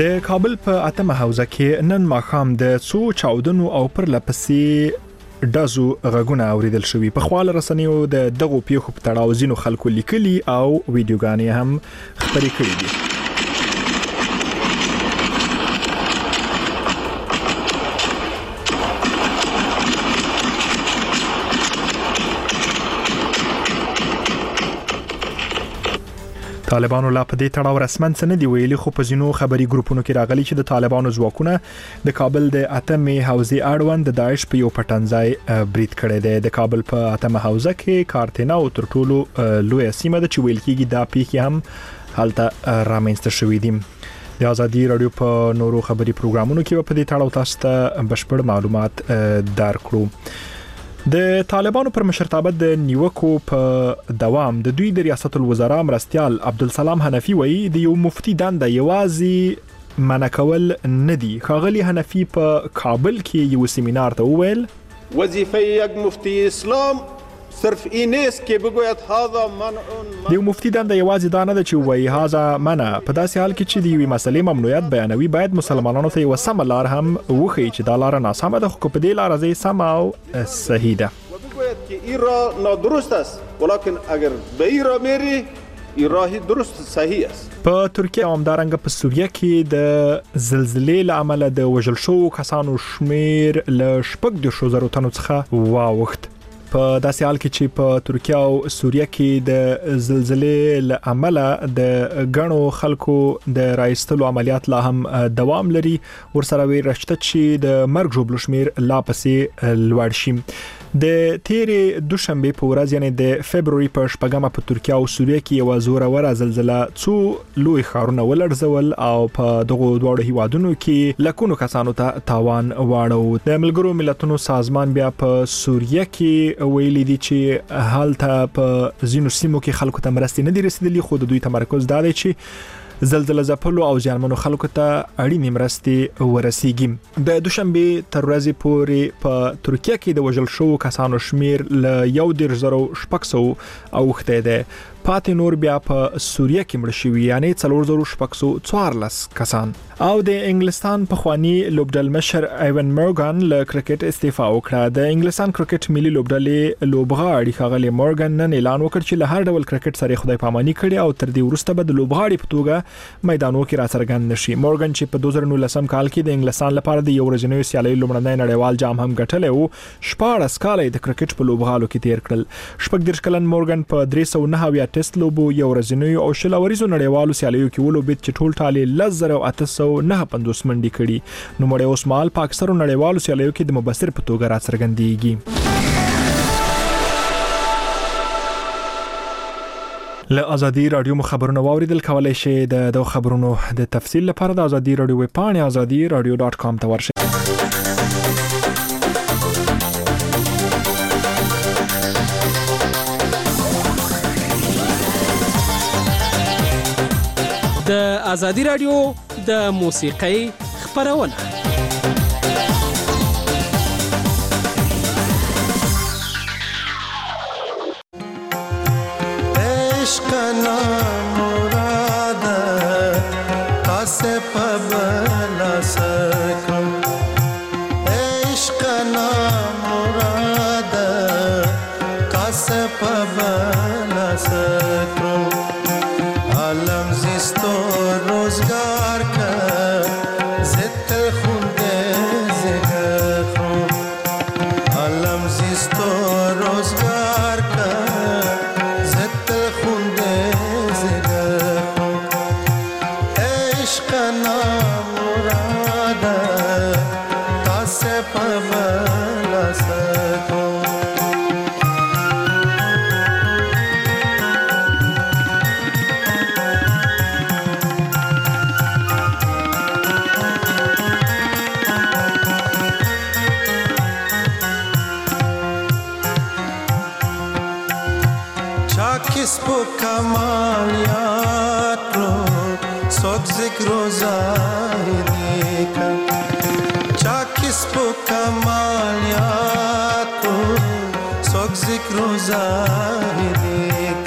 د کابل په اتمه حوزه کې نن ماښام د څو چاودنو او پر لپسې دازو غږونه اوریدل شوي. په خپل رسنیو د دغو پیښو په تړاو ځینو خلکو لیکلي او ویډیوګانې هم خپرې کړې دي. طالبانو لا په دې تړاو رسمن څه نه دی ویلي، خو په ځینو خبري ګروپونو کې راغلي چې د طالبانو ځواکونه د کابل د اتمې حوزې اړوند د داعش په یو پټنځای برید کړی دی. د کابل په اتمه حوزه کې کارتینا او تر ټولو لوی سیمه ده چې ویل کېږي دا پیښې هم هلته رامنځته شوې دي. د ازادي رادیو په نورو خبري پروګرامونو کې په دې تړاو تاسو ته بشپړ معلومات درکړو. د طالبانو پر مشرتابه د نیوکو په دوام د دوی د ریاست الوزرا مرستيال عبدالسلام حنفي وایي د یو مفتي دنده یوازې منع کول نه دي. ښاغلي حنفي په کابل کې یو سیمینار ته وویل وظیفه یک مفتی اسلام صرف این است که بگوید هذا منع. د مفتی دنده یوازې دا نه ده چې وایي هاذا منع. په داسې حال کې چې د یوې مسلې ممنوعیت بیانوي باید مسلمانانو ته یو سم لار هم وښیي چې دا لار ناسمه ده، خو په دې لار ځای سم او صحیح ده. بگوید که این راه نادرست است ولکن اگر به این راه میری این راه درست صحیح است. په ترکیه او همدارنګه په سوریه کې د زلزلې له امله د وژل شوو کسانو شمیر له 14,000 تنو څخه واوښت. په داسې حال کې چې په ترکیه او سوریه کې د زلزلې له امله د غنو خلکو د رایستلو عملیات لا هم دوام لري. ورسره ورشته چې د مرګ جوړ شمیر لا پسې لوړ شي. د تیرې دوشنبه په ورځ یعنی د فبرवरी په شپږمه په ترکیه او سوریه کې یو زوروره زلزلہ څو لوی ښارونه ولړزول او په دغه دوه هیوادونو کې لکونو کسانو ته تاوان واړو. د ملګرو ملتونو سازمان بیا په سوریه کې ویلي دي چې حالت په ځینو سیمو کې خلکو ته مرستې نه دي رسیدلې، خو د دوی تمرکز دا دی چې زلزلہ ځپلو او زیانمنو خلکو ته اړینې مرستې ورسیږي. د دوشنبه تر ورځې پورې په ترکیه کې د وژل شوو کسانو شمیر ل 1,600 اوښته ده. پاتې نور بیا په سوریه کې مړ شوي یعنی 4,614 کسان. او د انګلستان پخوانی لوبډل مشر ایون مورګان له کرکټ استعفا وکړه. د انګلستان کرکټ ملي لوبډلې لوبغاړي ښاغلي مورګان نن اعلان وکړ چې له هر ډول کرکټ سره خدای پاماني کړي او تر دې وروسته به د لوبغاړي په توګه میدانونو کې راڅرګند نشي. مورګان چې په 2019 کال کې د انګلستان لپاره د یو ورځنیو سیالۍ لومړنی نړیوال جام هم ګټلی وو، 14 کال د کرکټ په لوبغالو کې تیر کړل. 14 کلن مورګان په 309 ټیسټ لوبو یو ورځنیو او شل اوریزو نړیوالو سیالیو کې ولوبېد چې ټول ټالې 10,859 منډي کړي. نو مړ اوس مال په اکثرو نړیوالو سیالیو کې د مبصر په توګه راڅرګندېږي. له ازادي رادیو خبرونه واوریدل کولای شئ. د خبرونو د تفصیل لپاره د ازادي رادیو ویب پاڼه azadiradio.com ته ورشئ. د ازادي رادیو د موسیقۍ خبرونه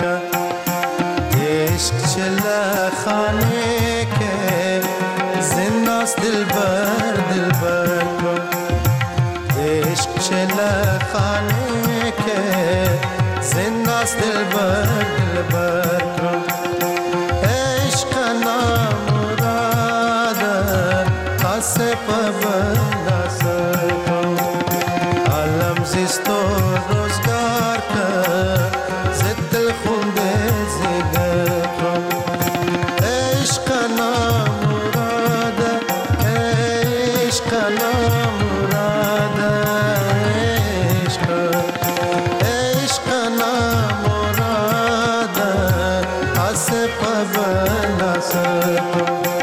عشق چلا خانه که खाने के जिंदा दिलबर दिलबर इश्क ना मुराद आसे पबना सको आलम जिस्तो रोजगार का जिद्दल खुंदे जिगर इश्क ना मुराद इश्क ना मुराद इश्क ना मुराद आसे पबना सको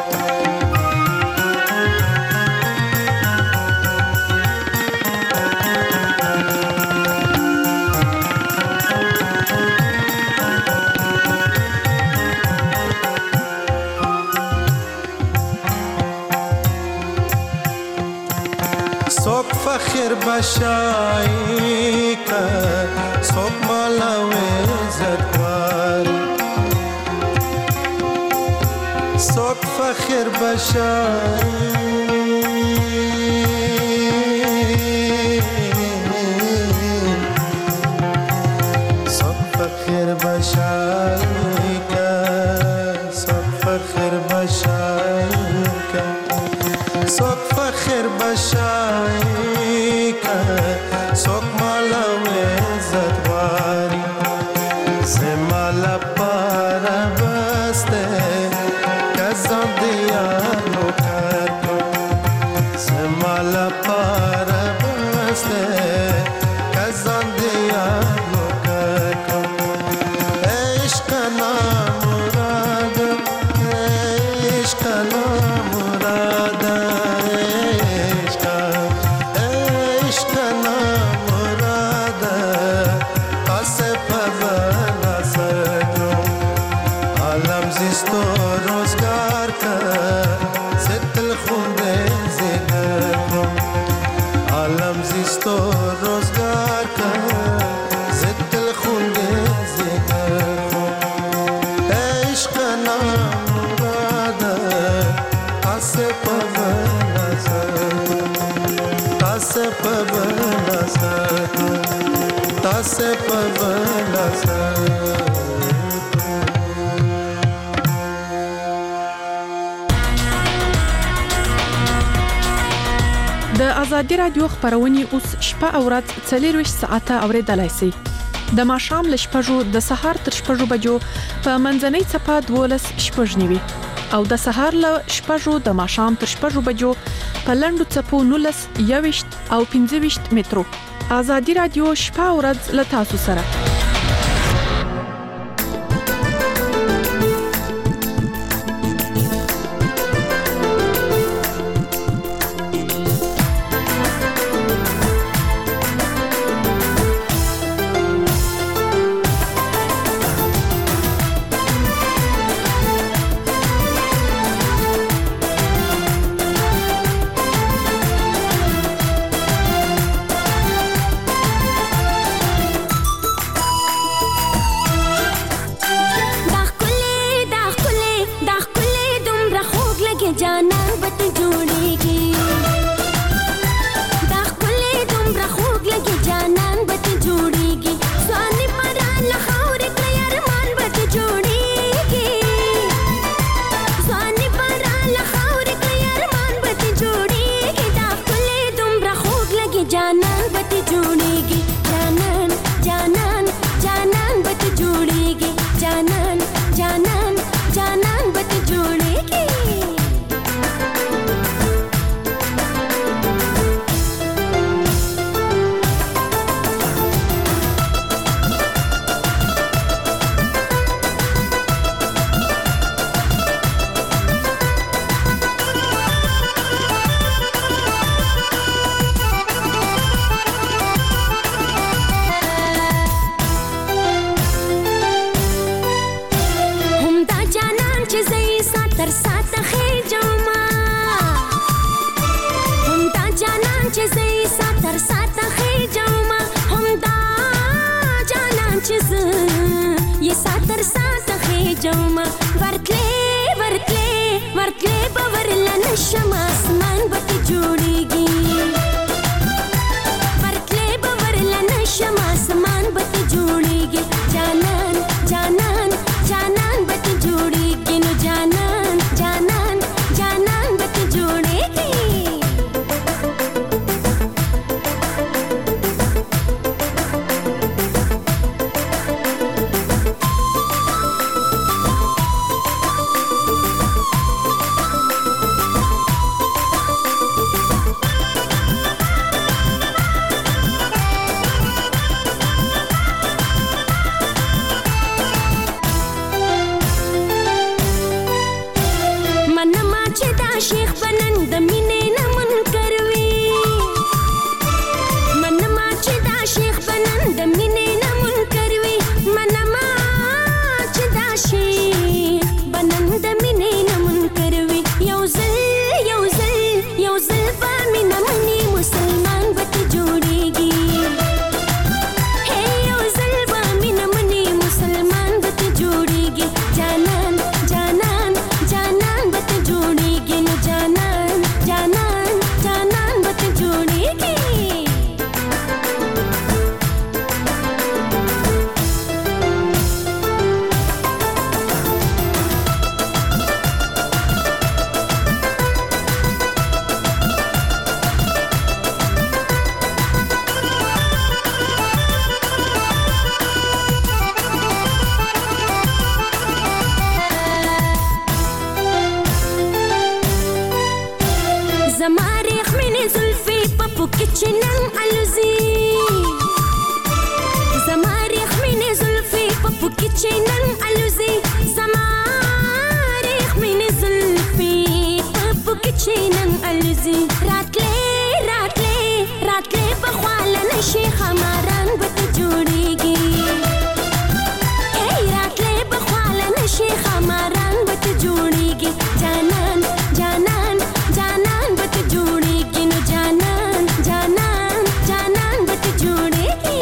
فخر بشایی که صبح مالوی زدوار صبح فخر بشایی صبح فخر بشایی که صبح فخر بشایی که صبح فخر بشایی سوک مالا ویزت واری زمالا پارا بسته کزان دیانو کرکو زمالا پارا بسته کزان دیانو کرکو عشق نامراد عشق نامراد जिस्तो रोजगार का जिद्दल खुंदे जिगर आलम जिस्तो रोजगार का जिद्दल खुंदे जिगर इश्क ना मुराद आसे पबना सको तासे पबना सको तासे पबना सको د ازادي رادیو خبرونه اوس شپه او ورځ 24 ساعته اوریدلای شئ د ماښام ل شپږو د سهار تر شپږو بجو په منځنۍ چپه 12 شپږنیوي او د سهار ل شپږو د ماښام تر شپږو بجو په لندو چپو 19 21 او 25 مترو ازادي رادیو شپه او ورځ ل تاسو سره شمع اسمان بت جوړيږي ورکلې باور لنه الوزي زما ريخمني زلفي پپکی چینن الوزي زما ريخمني زلفي پپکی چینن الوزي راتلې بخواله نشي خماران بت جوړيږي راتلې بخواله نشي خماران بت جوړيږي جانان بت جوړيږي نو جانان بت جوړيږي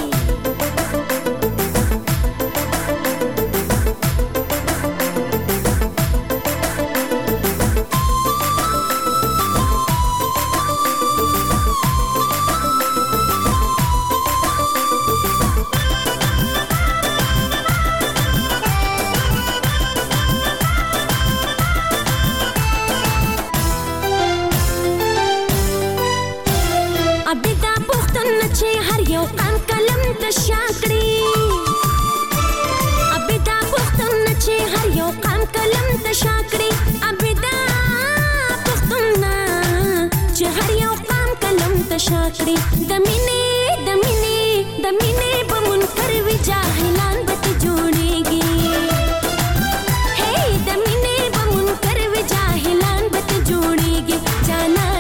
ابدا پختن چې هر یو قام کلم د شاکړي ابدا پختن چې هر یو قام کلم د شاکړي ابدا پختن چې هر یو قام کلم د شاکړي د مینې په منکر وی جاهلان بت جوړيږي د مینې په منکر وی جاهلان بت جوړيږي جانان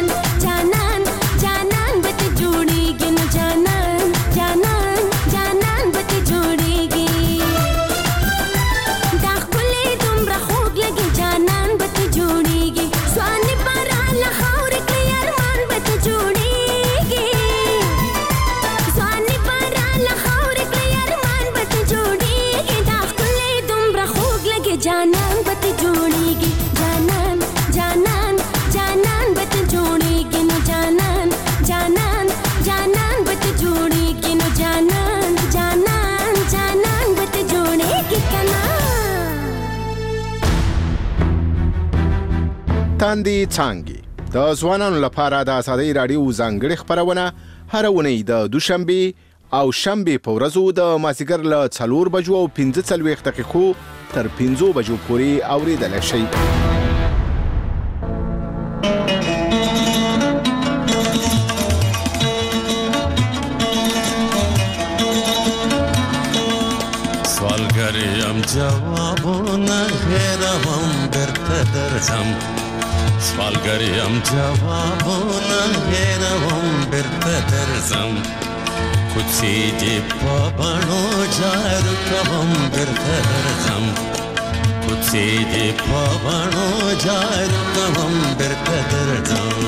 بت جوړيږي نو جانان بت جوړيږي دا خپلې دومره خوږ لګي جانان بت جوړيږي سواني پراله خاورې کې ارمان بت جوړيږي سواني پراله خاورې کې ارمان بت جوړيږي دا خپلې دومره خوږ لګي جانان بت جوړيږي جانان بت جوړيږي نو جانان بت جوړيږي نو جانان بت جوړيږي کنا تاندې څانګې د ځوانانو لپاره د ازادۍ راډیو ځانګړې خپرونه هر اونۍ د دوشنبه او شنبه په ورځو د مازیګر له 4 بجو او 15 دقیقو تر 15 بجو پورې اوریدل شي. سوالګریم جوابونه هېروم بیرته درځم سوالګریم جوابونه هېروم بیرته درځم کوڅې دې په بڼو جارو کوم بیرته درځم کوڅې دې په بڼو جارو کوم بیرته درځم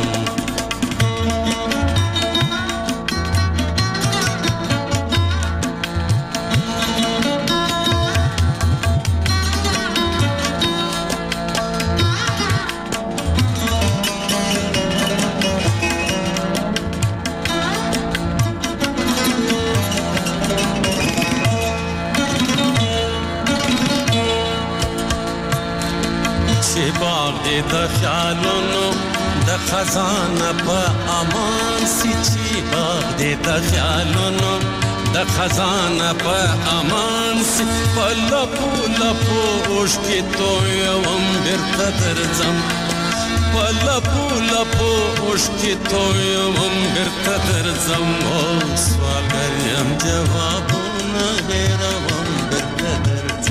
د خیالونو د خزانه په امان سي چې باغ دې د خیالونو د خزانه په امان سي په لپو اوښکې تویوم بیرته درځم په لپو اوښکې تویوم بیرته درځم او سوالګر یم جوابونه هېروم بیرته درځم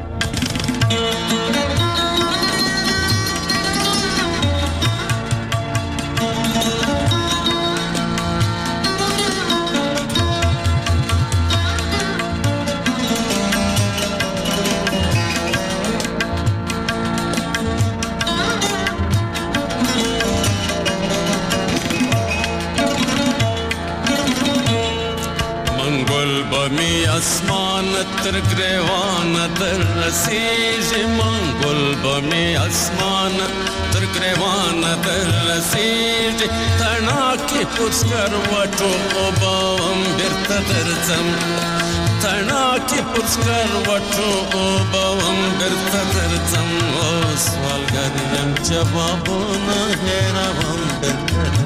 بمی اسمان تر گریوان در رسیږي منګل بمی اسمان تر گریوان در رسیږي تنا کې پوسکر وټو وبم بیرته درځم تنا کې پوسکر وټو وبم بیرته درځم او سوالګر یم جوابونه هېروم بیرته درځم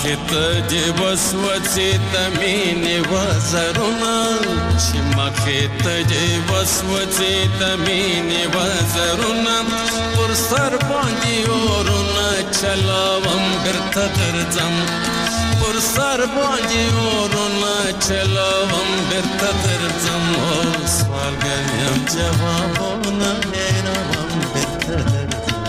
مخت دی وسوسې د مینې وزرونه چې مخت دی وسوسې د مینې وزرونه پر سر باندې اورونه چلاوم بیرته درځم پر سر باندې اورونه چلاوم بیرته درځم سوالګر یم جوابونه هېروم بیرته درځم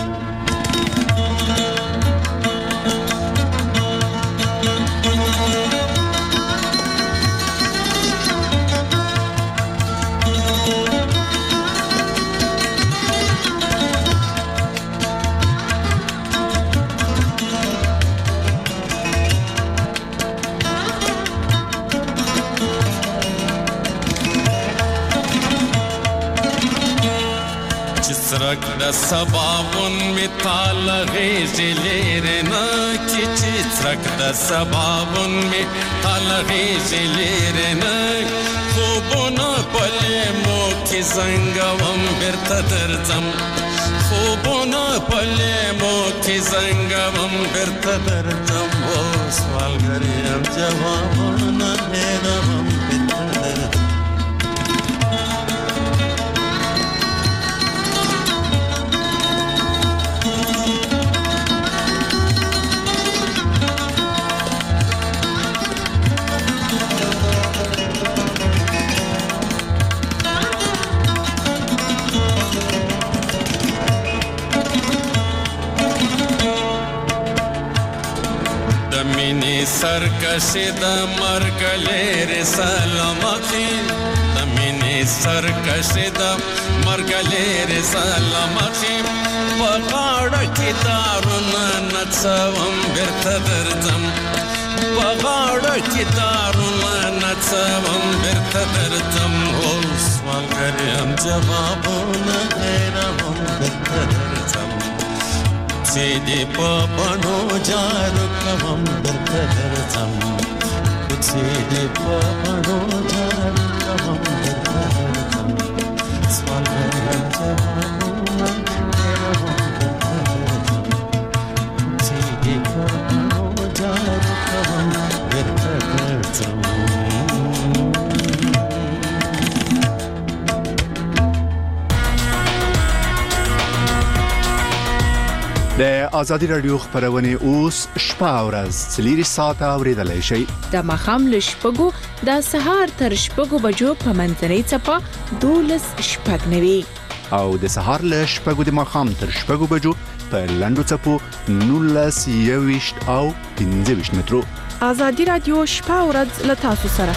سرک د سبابون می تال غیزی لیرنا کی چی سرک د سبابون می تال غیزی لیرنا خوبونا پلی مو کی زنگوم بیرته درځم خوبونا پلی مو کی زنگوم بیرته درځم سوالګر یم جوابونه هېروم بیرته درځم سرکشی د مرګ لري سلامتی د مینې سرکشی د مرګ لري سلامتی په غاړه کې دارونه نڅوم بیرته درځم په غاړه کې دارونه نڅوم بیرته درځم سوالګر یم جوابونه هېروم بیرته درځم سیدی په بڼو جارو کوم درته درځم سیدی په بڼو جارو کوم درته درځم سوالګر یم جوابونه هېروم درته درځم سیدی په بڼو جارو کوم درته درځم د ازادي رادیو خبرونه اوس شپه او ورځ 4 ساعته اوریدلای شئ د ماښام له شپږو د سهار تر شپږو بجو په منځنۍ څپه 12:09 او د سهار له شپږو د ماښام تر شپږو بجو په لنډو څپو 19:20 او 15 مترو ازادي رادیو شپه او ورځ له تاسو سره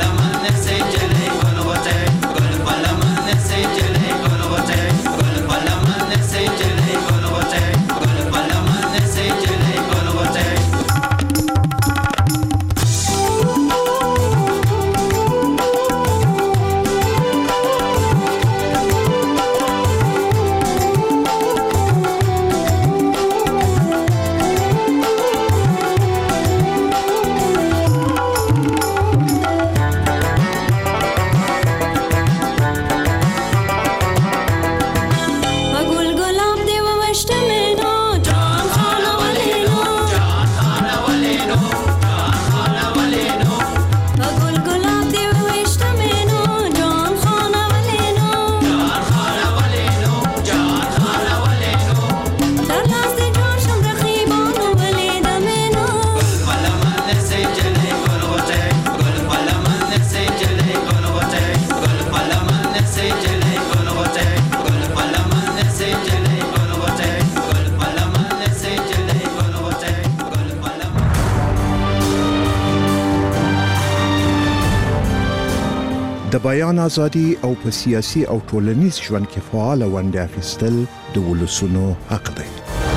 Gol د بیان ازادي او په سیاسي او ټولنیز ژوند کې فعال ونډه اخیستل د ولسونو حق دی.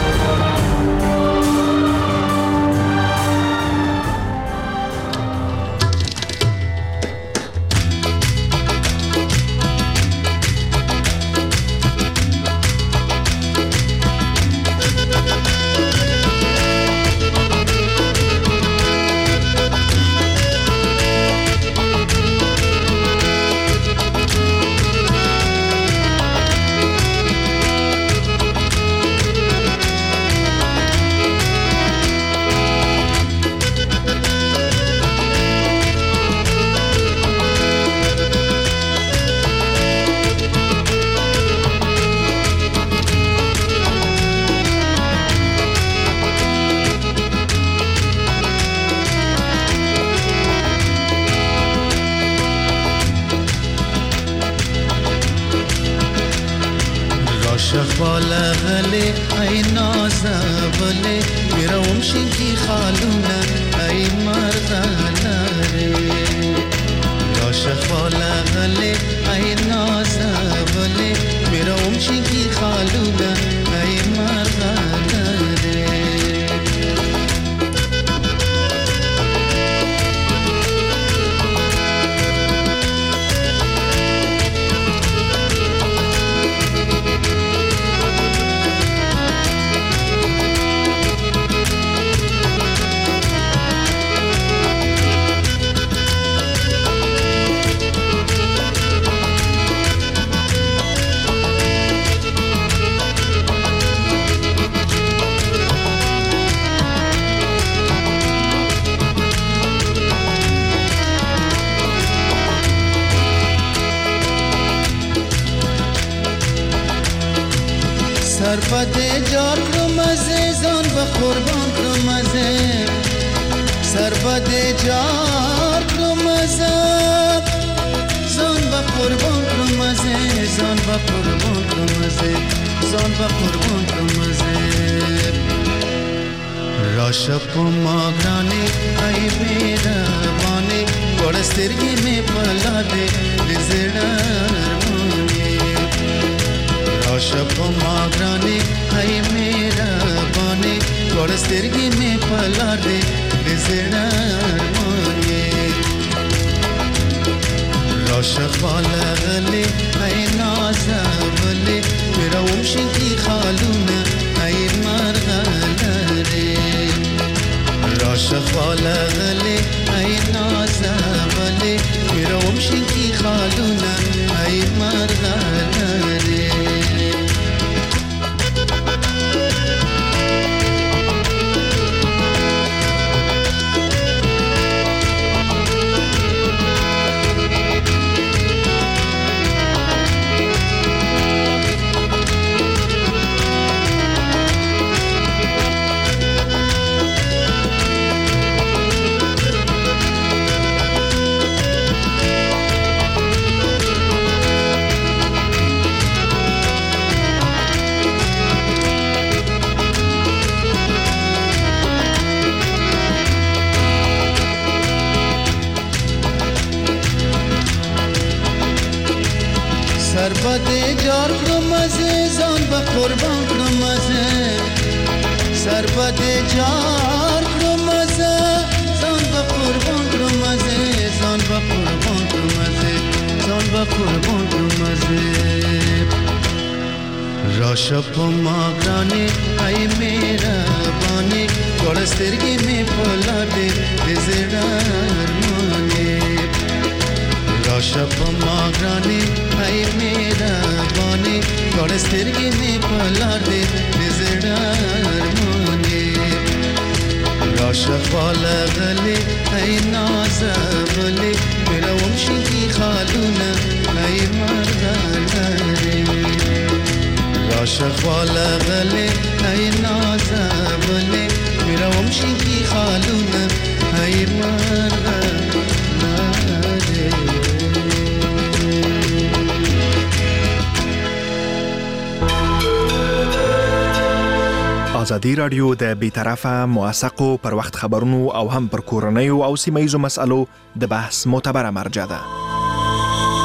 ازادي رادیو د بی‌طرفه موثقو پر وخت خبرونو او هم پر کورنیو او سیمه ایزو مسالو د بحث معتبره مرجع ده.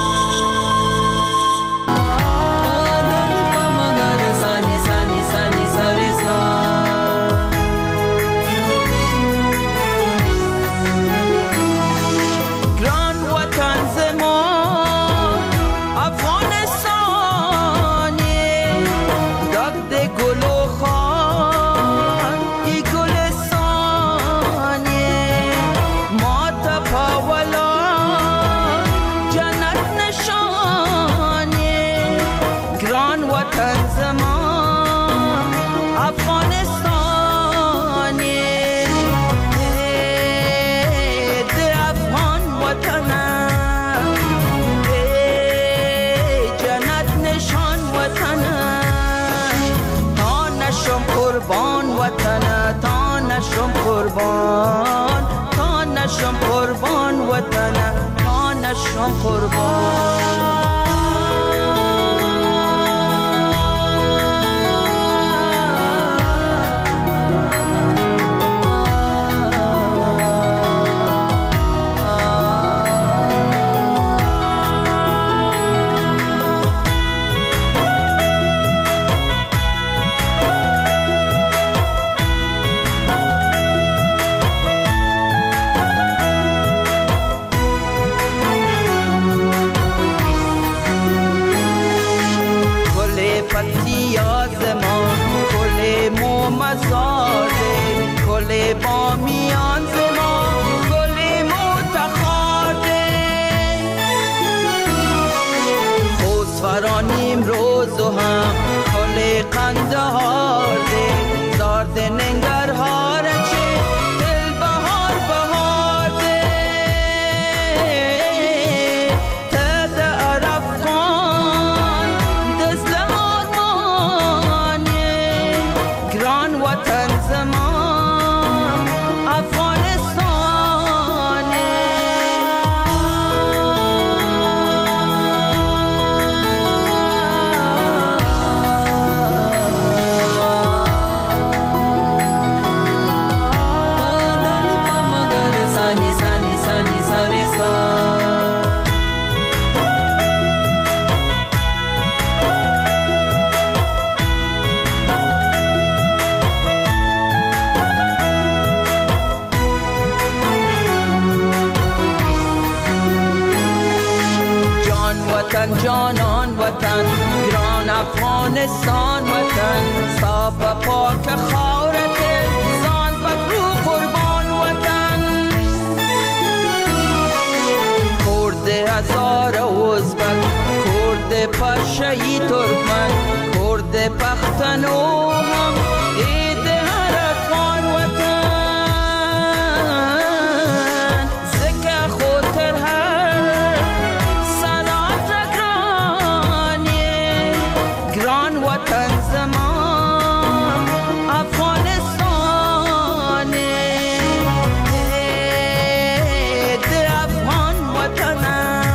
نشم قربان تا نشم قربان وطنم تا نشم قربان گل بامیان زما گل متخاده خوزفرانیم روز و هم گل قندهار ده زارد ننگرهار چه دل بهار بهار ده تد عرفان دزل آدمانه گران وطن زمان جانان وطن گران افغانستان وطن صاف و پاک خاورت زان پکرو قربان وطن کرد هزار ازبک کرد پرشهی ترکمن کرد پختنو هم عید هر افغان وطن زکه خاطر هر وطن زمان افغانستان ده افغان وطن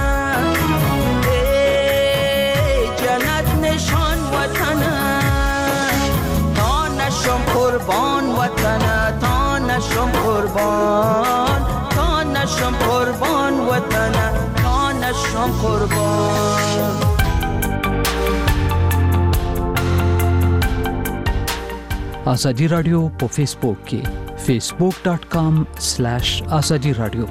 جنت نشان وطن تا نشم قربان وطن تا نشم قربان تا نشم قربان وطن تا نشم قربان Azadi radio په Facebook کې facebook.com/azadi radio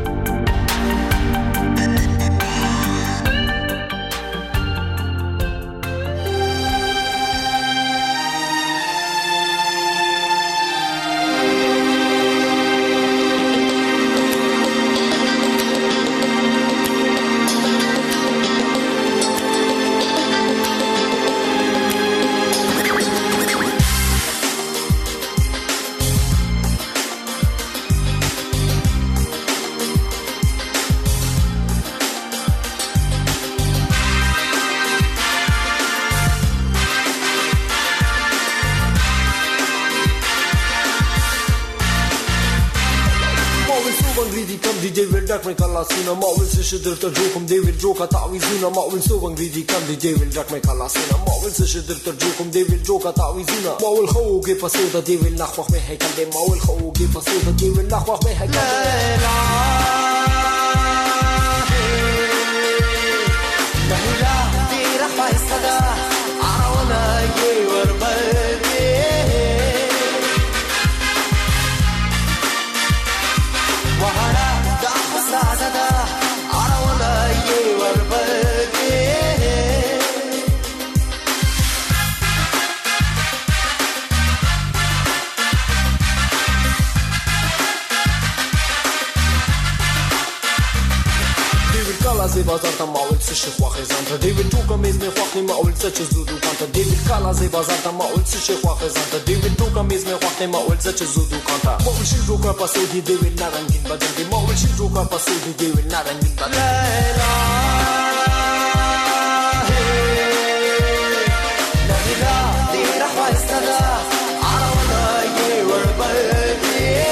Kalasina, ma will sich der Jokum, they will joke at Awizuna, ma will so angry the candy, they will jack my Kalasina, ma will sich der Jokum, they will joke at Awizuna, ma will ho give us so that they will not walk me heck and they ma will ho give us so that they will not walk me heck بازار ته ماول څه شي خوخه ځان دی ویل ټوکه میز می خوخه ماول څه چې زودو کانته دی ویل کالا زی بازار ته ماول څه شي خوخه ځان دی ویل ټوکه میز می خوخه ماول څه چې زودو کانته ماول شي جوکا پاسو دی دی ویل نارنګین بدل دی ماول شي جوکا پاسو دی دی ویل نارنګین بدل لا لا دی رخوا استدا عاونا یې وربل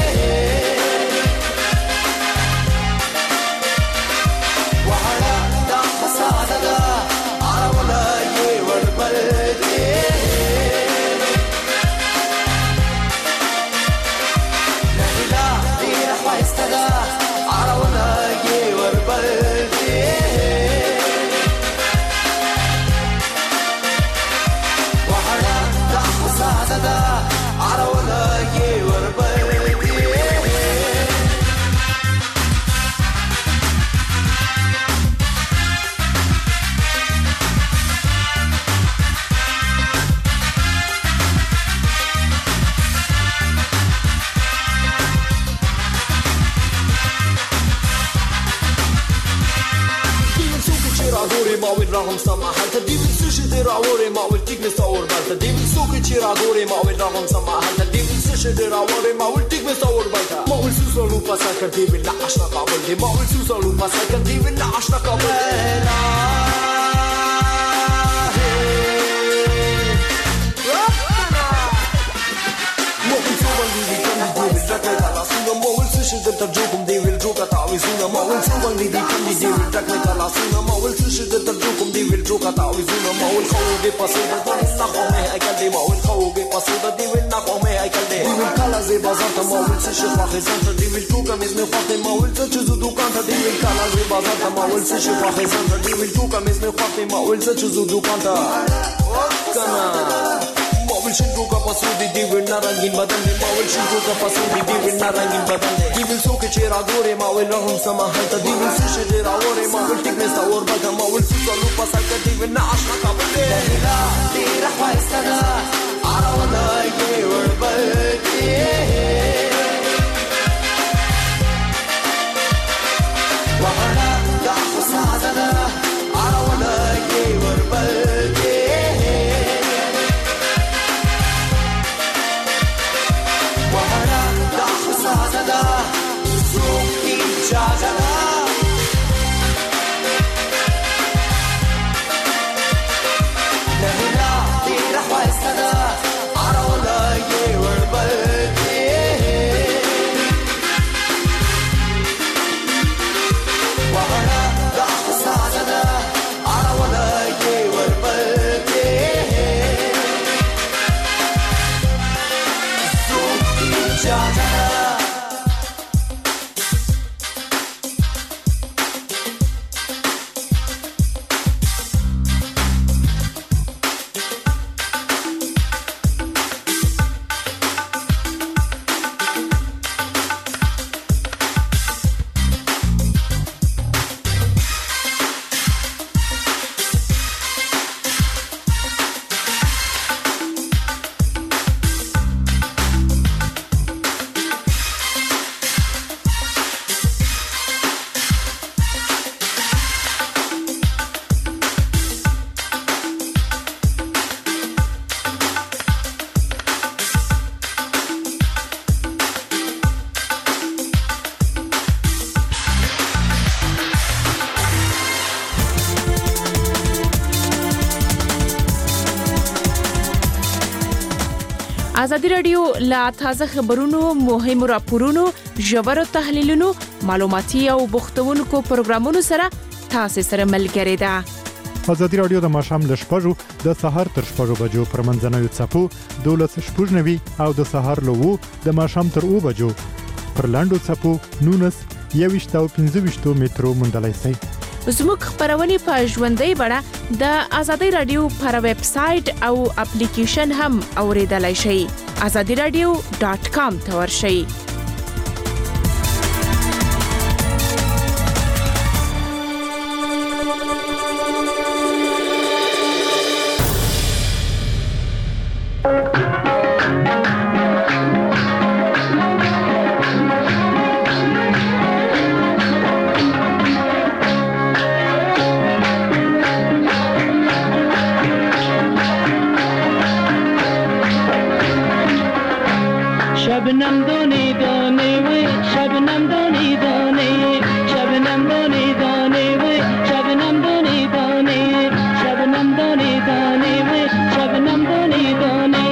راغم سما هلته دی ویل سشي دی راوړې ما ول ټیک مې سور بلته دی ویل څوک چې راګورې ما ول راغم سما هلته دی ویل سشي دی راوړې ما ول ټیک مې سور بلته ما ول سوسلو پاسا کړ دی ویل لا آشنا کابل دی ما ول سوسلو پاسا کړ دی ویل لا آشنا کابل شدت ترجوكم دي والجوكا تعويزونا ما ول سوبر دي كندي دي والتكني كلاسونا ما ول شدت ترجوكم دي والجوكا تعويزونا ما ول خوجي باسودا دي نخومه هيكل دي ما ول خوجي باسودا دي ونخومه هيكل دي والكلا زي بازارت ما ول شي فاخي زنت دي والجوكا مزمي فاخي ما ول تشزو دوكانتا دي والكلا زي بازارت ما ول شي فاخي زنت دي والجوكا مزمي فاخي ما ول تشزو دوكانتا كنا मावल शिंगो का पसूदी दिविल नारंगीन बदन दे मावल शिंगो का पसूदी दिविल नारंगीन बदन दे दिविल सोके चेहरा गोरे मावल रहम समा हंता दिविल सुशे तेरा ओरे मावल टिकने सा और बगा मावल सुसलू पसा कर दिविल ना आशना का बंदे ला तेरा ख्वाहिस्ताना आरावना ये वर्बती वहना दा खुसादना आरावना ये वर्बती Sada, Zuki Jajala. Nahila, Tira Sada, Arola, Ye Verbati. Wahana, Sada, Arola, Ye Verbati. Zuki Jajala. ازادي رادیو لا تازه خبرونو مهمو راپورونو ژورو تحلیلونو معلوماتي او بوختونکو پروګرامونو سره تاسو سره ملګری ده. ازادي رادیو د ماښام ل شپږو د سهار تر شپږو بجو پر منځنوي څپو 12:90 او د سهار له 2 د ماښام تر 2 بجو پر لاندو څپو 19 او 15 مترو مندلای سي. زموږ خبرونه په ژوندۍ بڼه د ازادي رادیو پر ویب سټ او اپلیکیشن هم اوریدلای شئ. azadiradio.com ته ورشئ. शबनम दोने दोने वे शबनम दोने दोने शबनम दोने दोने वे शबनम दोने दोने शबनम दोने दोने वे शबनम दोने दोने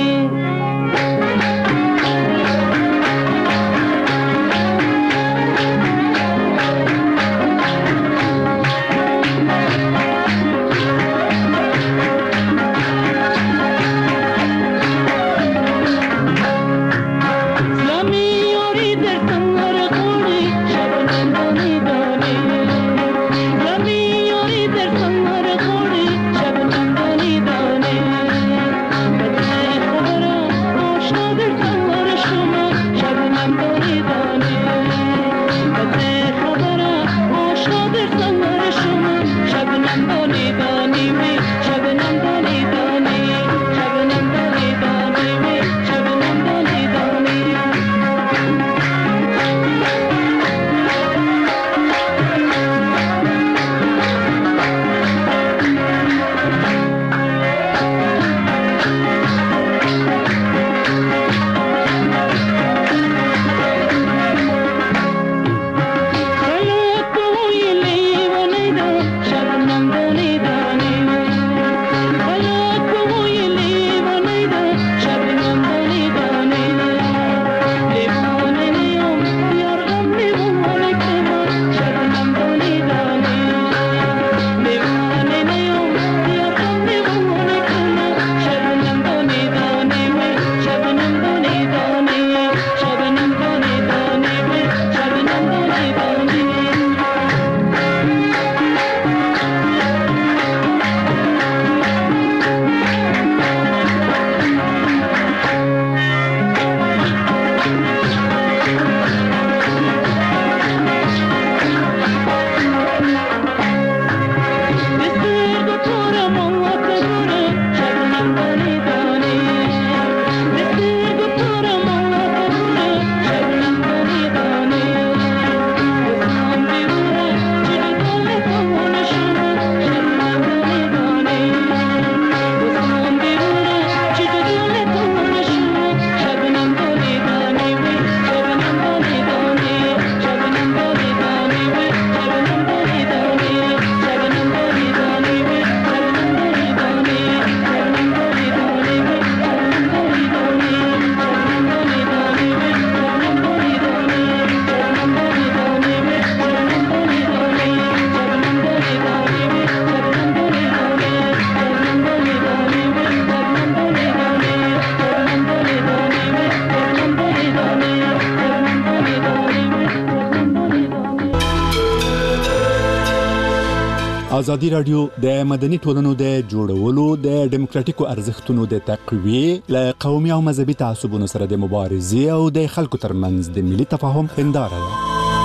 ازادي رادیو د مدني ټولنو د جوړولو د ډیموکراتیکو ارزښتونو د تقویې ل قومي او مذهبي تعصبونو سره د مبارزې او د خلکو ترمنځ د ملي تفاهم هنداره ده.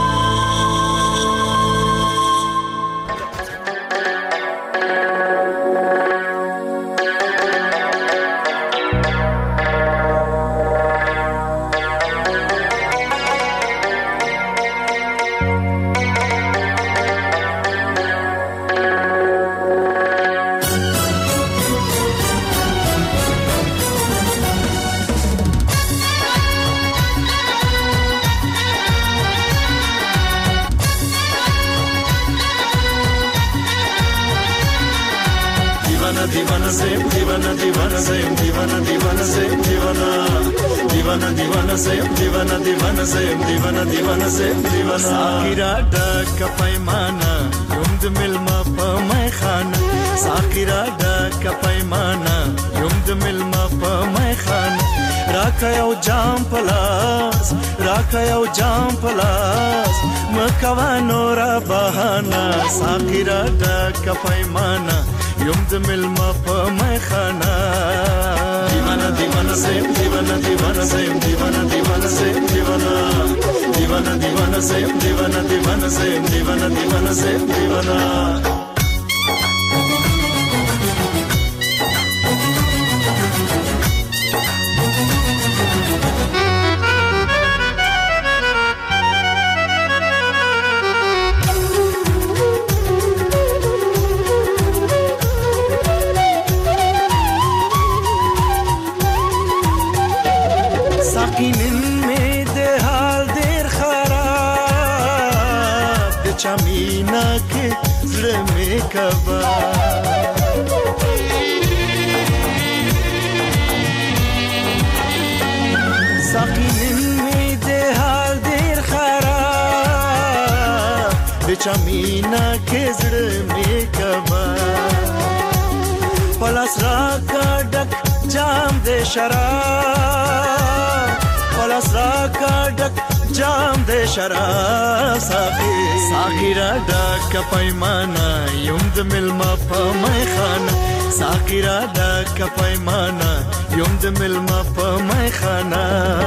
साकिरा डक पैमाना युम्द मिलमा पमै खाना साकिरा डक पैमाना युम्द मिलमा पमै खाना राखयौ जाम पलास मकवा नोरा बहाना साकिरा डक पैमाना युम्द मिलमा पमै खाना दीवाना दीवाना से दीवाना दीवाना से दीवाना दीवाना से दीवाना दीवाना दीवाना से दीवाना दीवाना से दीवाना दीवाना से दीवाना चमीना के ज़िले में कबा साकिन में दे हाल देर खराब चमीना के ज़िले में कबा पलस राका डक जाम दे शराब पलस राका डक जाम दे शराब साकिरा डक पैमाना युम्द मिलमा पमै खाना साकिरा डक पैमाना युम्द मिलमा पमै खाना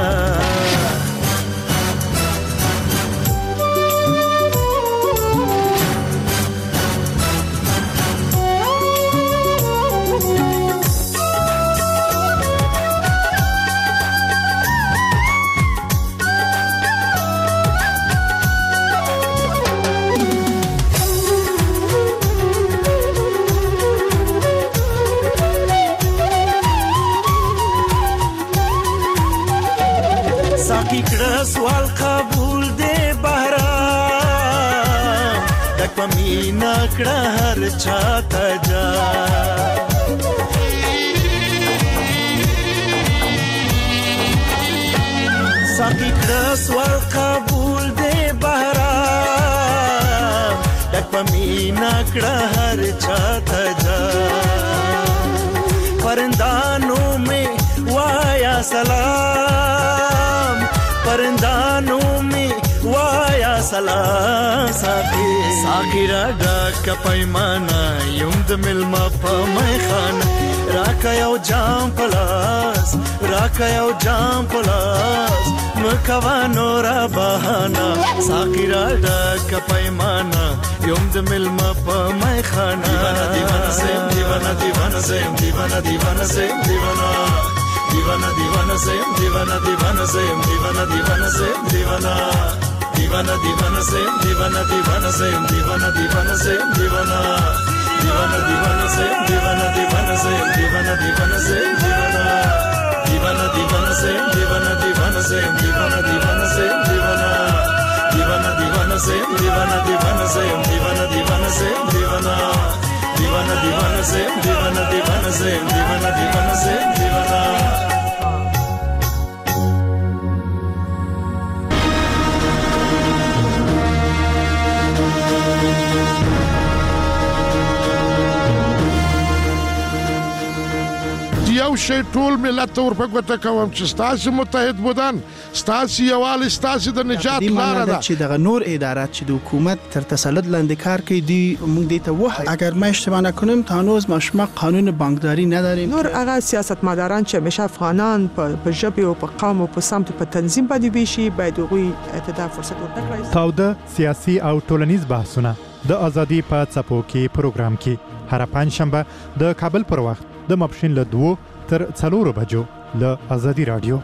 سوال قبول دے بهرام دک پمینا کړه هر چاته جا ساقی کړه سوال قبول دے بهرام دک پمینا کړه هر چاته جا پرندانو میں وایا سلام परंदानों में वाया सलाम साकिरा डक पैमाना युम्द मिलमा पमै खाना राखयौ जाम पलास मकवा नोरा बहाना साकिरा डक पैमाना युम्द मिलमा पमै खाना दीवाना से दीवाना दीवाना से दीवाना दीवाना से दीवाना दीवाना दीवाना से दीवाना दीवाना से दीवाना दीवाना से दीवाना दीवाना दीवाना से दीवाना दीवाना से दीवाना दीवाना से दीवाना दीवाना दीवाना से दीवाना दीवाना से दीवाना दीवाना से दीवाना दीवाना दीवाना से दीवाना दीवाना से दीवाना दीवाना से दीवाना दीवाना दीवाना से दीवाना दीवाना से दीवाना दीवाना से दीवाना दीवाना दीवाना से दीवाना दीवाना से दीवाना दीवाना से दीवाना یو شي ټول ملت ته ورپګوته کوم چې ستاسو متحد بودن ستاسو یوالي ستاسو د نجات لاره ده چې دغه نور ادارات چې د حکومت تر تسلط لاندې کار کوي دی موږ دې ته وایو اگر ما اشتباه نکنم تا هنوز ما شما قانون بانکداری نداریم نور هغه سیاستمداران چې همیشه افغانان په ژبه او په قوم او په سمت په تنظیم باندې ویشي باید هغوی ته دا فرصت ورکړي. تاوده سیاسي او ټولنیز بحثونه د ازادي په څپو کې پروګرام کې هر پنځشنبه د کابل پر وخت د ماپښین له 2 تر 4 بجو له ازادي رادیو.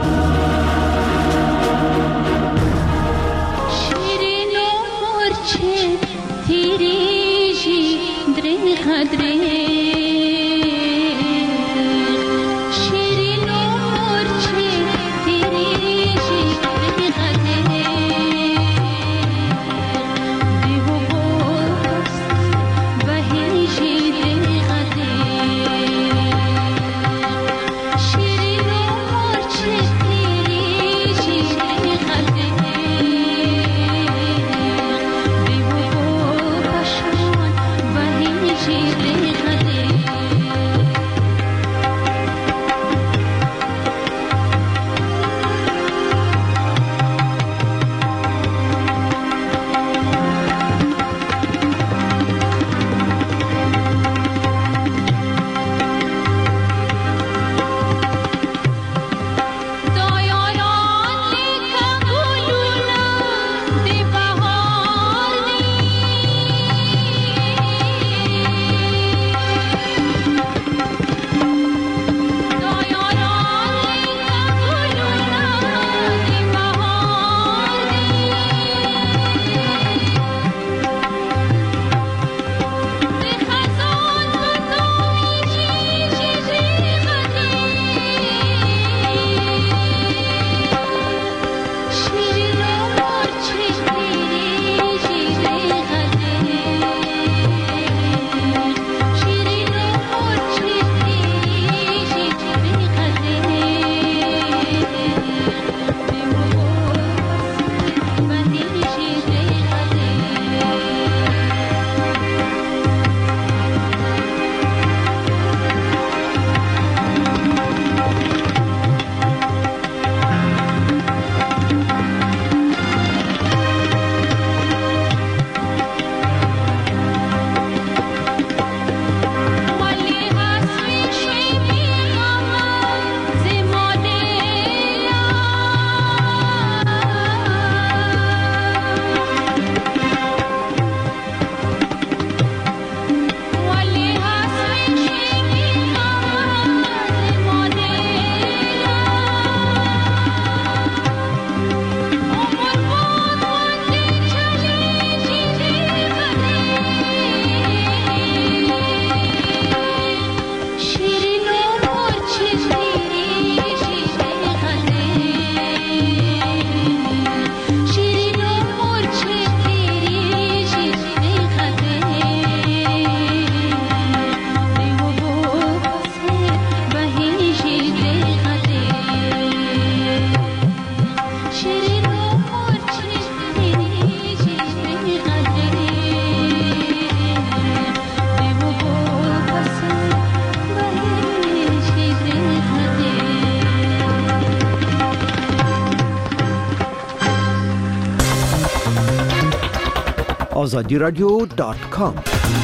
azadiradio.com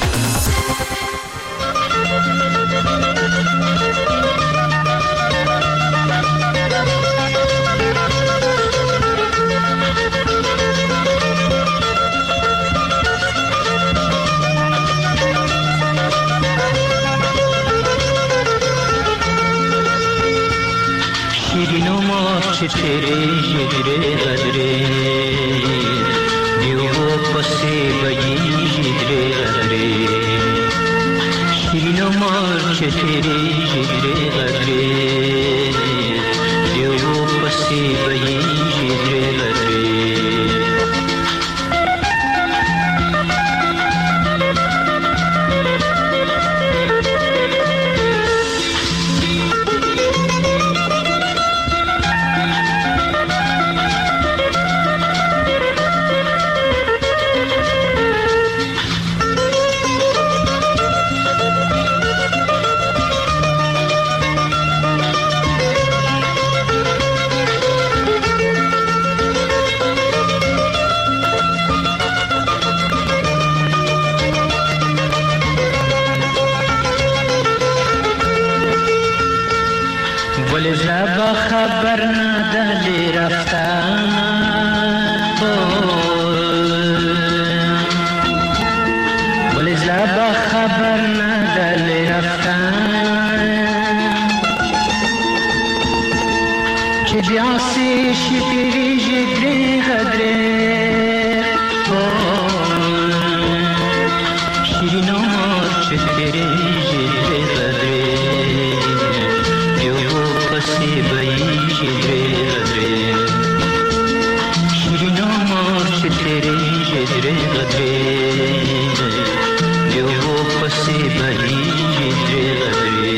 شیرینو ماچ تیرے جگرے غدرے دیو پسے بجی جگرے غدرے شیرینو ماچ تیرے جگرے غدرے دیو پسے بجی جگرے غدرے پسې بهیږي درې غدرې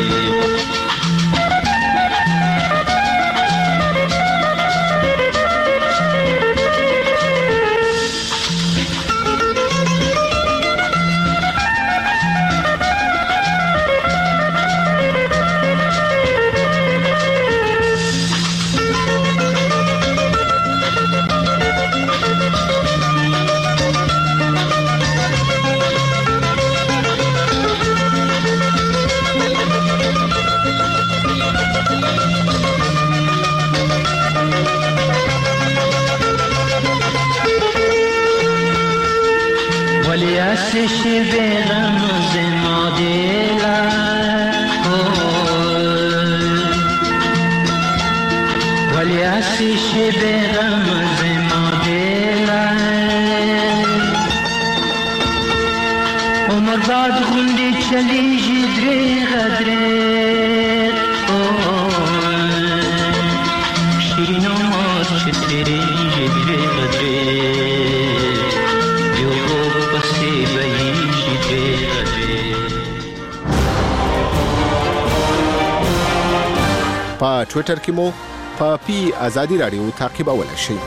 په ټوئیټر کې مو په پی آزادی رادیو تعقیبولای شئ.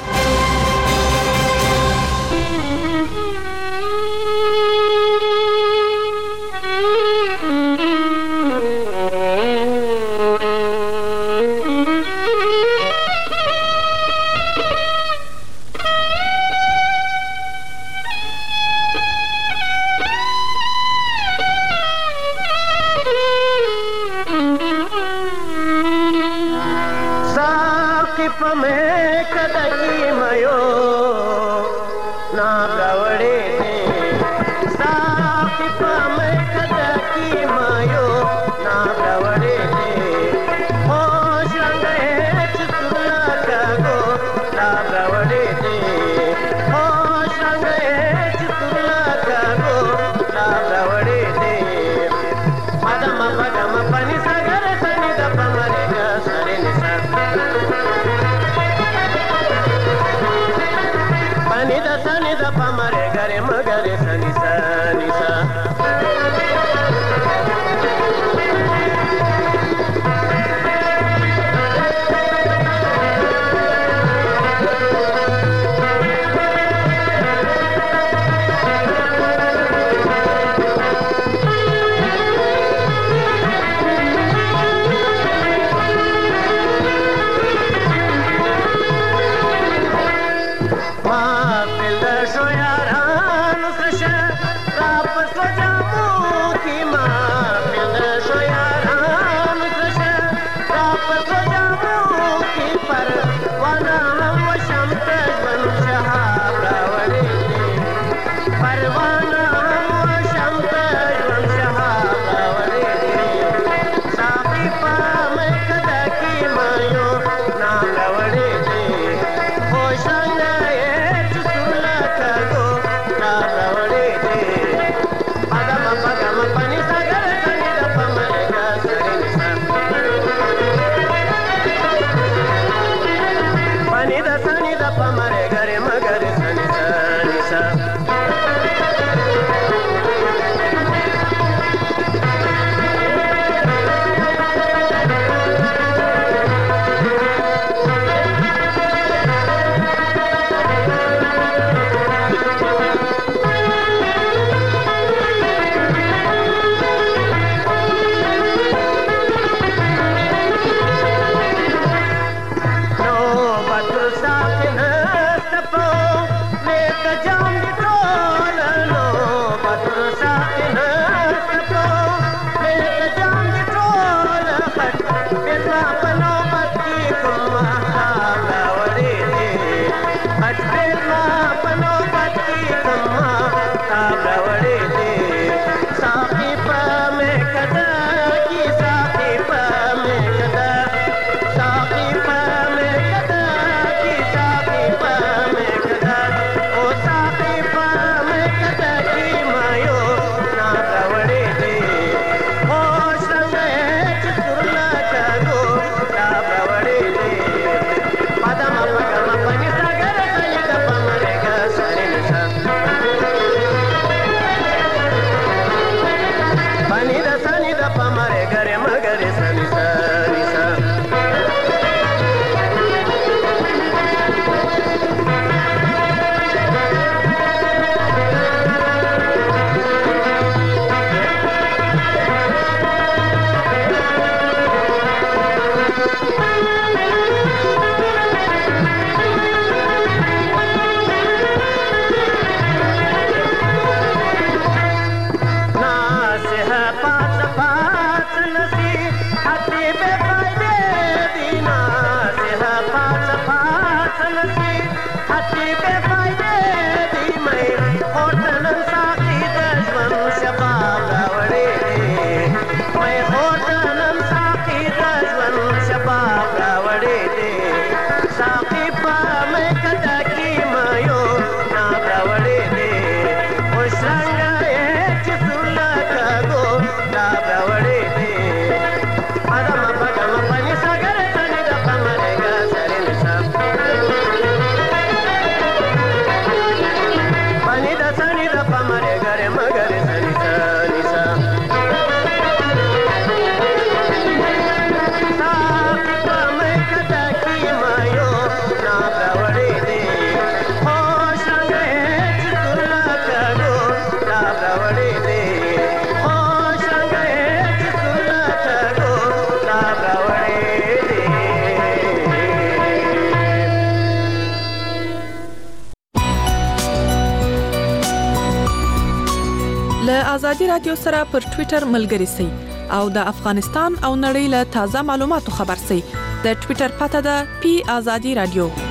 آزادي رادیو سره پر ټوئیټر ملګري سئ او د افغانستان او نړۍ له تازه معلوماتو خبر سئ. د ټوئیټر پته ده پی آزادي رادیو.